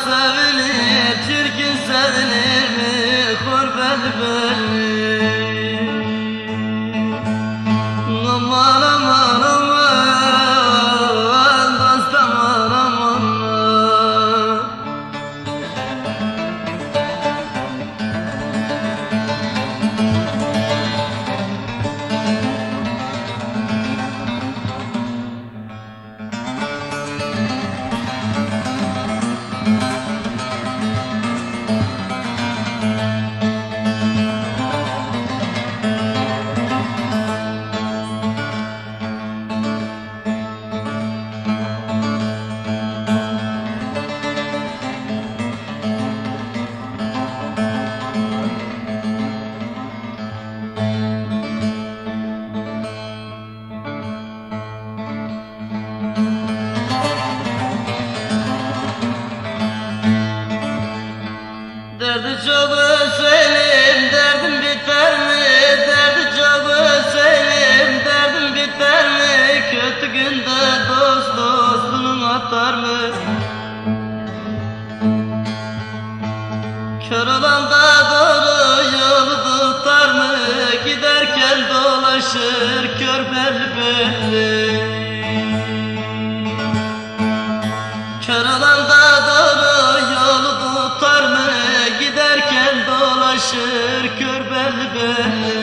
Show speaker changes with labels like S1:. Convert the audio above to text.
S1: sevilir, çirkin sevilir mi? Hor belli belli. Aman aman aman, dost aman aman. Derdi çok söyleyeyim, derdim biter mi? Derdi çok söyleyeyim, derdim biter mi? Kötü günde dost dostunu atar mı? Kör olan da doğru yolu tutar mı? Giderken dolaşır kör belli belli. Kör olan da doğru yolu tutar mı? Giderken dolaşır kör belli belli.